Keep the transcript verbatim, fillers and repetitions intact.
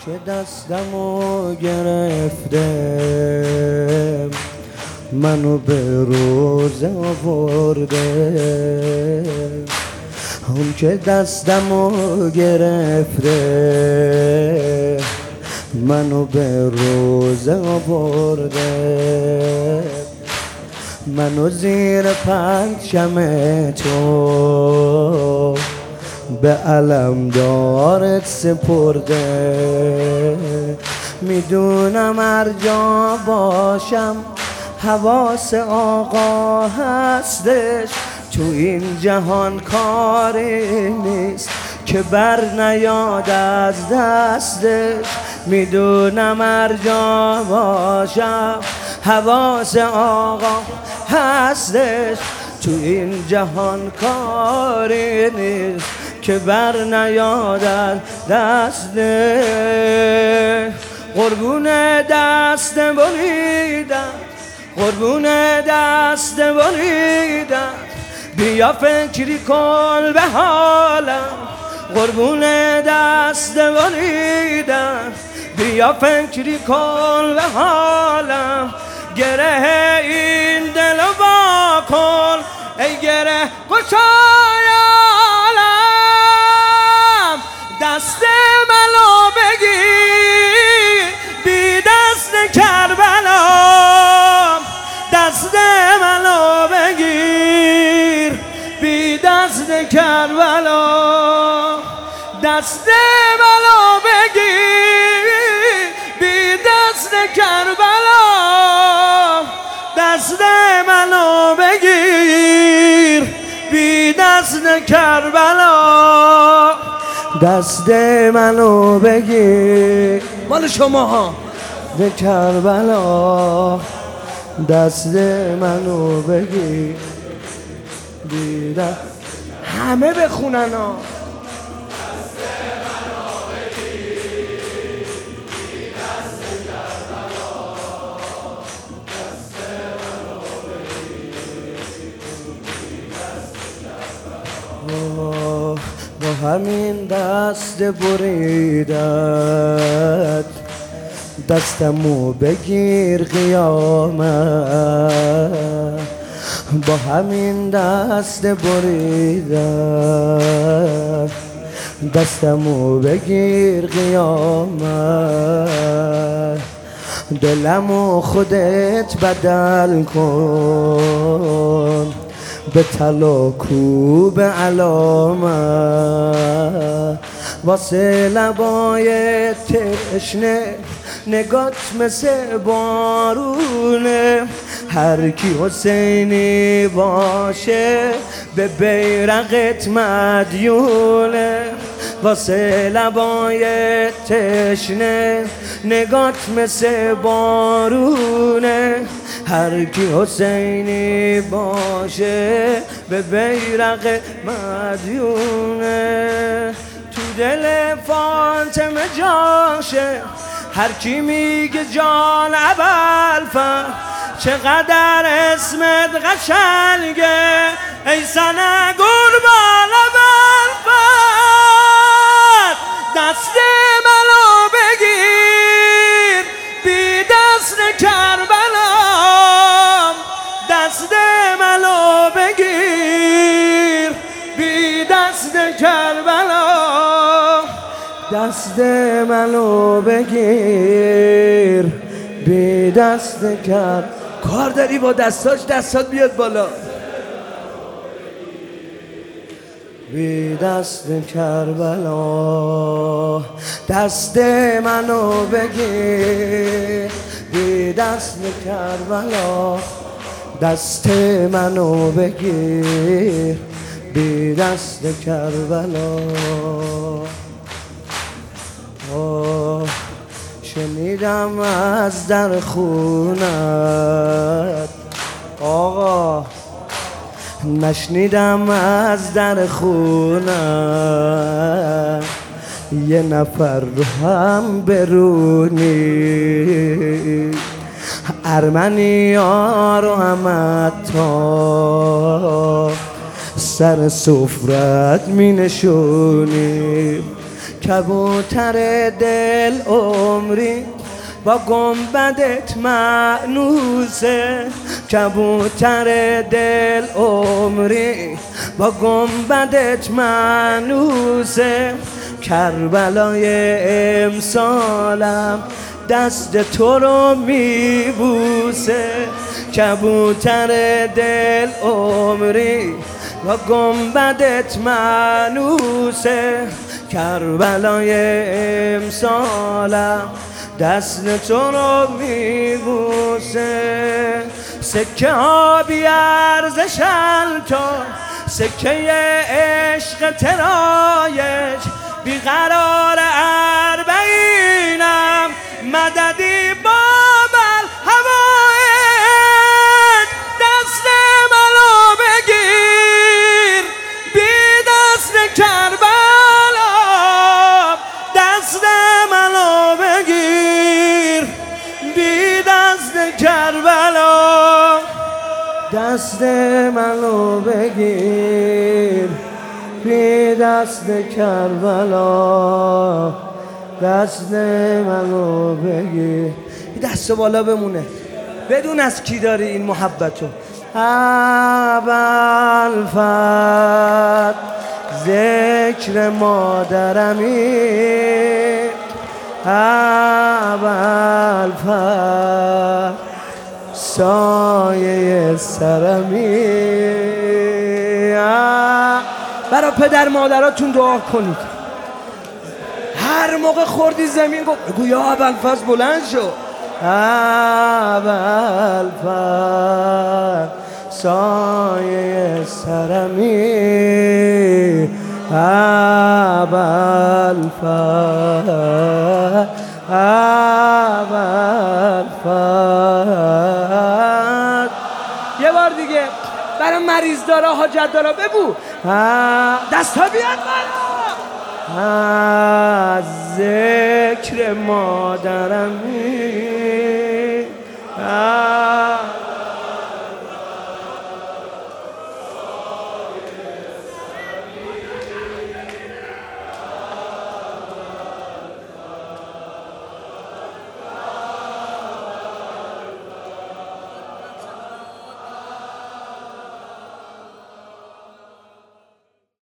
که دستمو گرفته منو به روزه آورده، اون که دستمو گرفته منو به روزه آورده، منو زیر پرچم تو به علم دارت سپرده. میدونم هر جا باشم حواس آقا هستش، تو این جهان کاری نیست که بر نیاد از دستش. میدونم هر جا باشم حواس آقا هستش، تو این جهان کاری نیست که بر نیاد از دستش. قربون دست بریدن، قربون دست بریدن، بیا فکری کن به حالم. قربون دست بریدن، بیا فکری کن به حالم. گره این دل با کن ای گره گشای عالم. دست منو بگیر بی دست کربلا، دست منو بگیر بی دست کربلا، دست منو بگیر بی دست کربلا، دست منو بگیر بی دست کربلا، دست منو بگیر مال شما ها به کربلا، دست منو بگیر بی دست. همه بخونن ها. با همین دست بریدت دستمو بگیر قیامت، با همین دست بریدت دستمو بگیر قیامت. دلمو خودت بدل کن به طلا کوب علامت، واسه لبای تشنه نگات مثل بارونه. هر کی حسینی باشه به بیرقت مدیونه، واسه لبای تشنه نگات مثل بارونه. هر کی حسینی باشه به بیرق مدیونه. تو دل فاطمه جاشه هر کی میگه جان ابوالفضل، چقدر اسمت قشنگه ای سنه قربان ابوالفضل. دست منو بگیر بی دست کربلا، دست منو بگیر بی دست کربلا، دست منو بگیر بی دست کربلا. کار داری با دستاش، دستات بیاد بالا. بی دست کربلا، دست منو بگیر بی دست کربلا، دست منو بگیر بی دست کربلا. آه شنیدم از در خونت آقا، نشنیدم از در خونت یه نفر رو هم برونی. ارمنی ها رو هم حتی سر سفرت می نشونی. کبوتر دل عمری با گنبدت مأنوسه، کبوتر دل عمری با گنبدت مأنوسه. کربلای امسالم دست تو رو میبوسه، کبوتر دل عمری با گنبدت مأنوسه. کربلای امسالم دست تو رو میبوسه. سکه ها بی ارزشن تو، سکه عشق ترایج، بیقرار اربعینم مددی بابل هوایت. دست منو بگیر بی دست کربلا، دست منو بگیر بی دست کربلا، دست منو بگیر بی دست کربلا، دست منو بگیر. دست بالا بمونه، بدون از کی داری این محبتو. ابوالفضل ذکر مادرمی، ابوالفضل سایه سرمی. برای پدر مادراتون دعا کنید. هر موقع خوردی زمین گفت بگو یا ابوالفضل بلند شو. ابوالفضل سایه سرمی، ابوالفضل ابوالفضل. یه بار دیگه برای مریض داره، حاجت داره بگو دست ها بیاد بالا. از ذکر مادرمی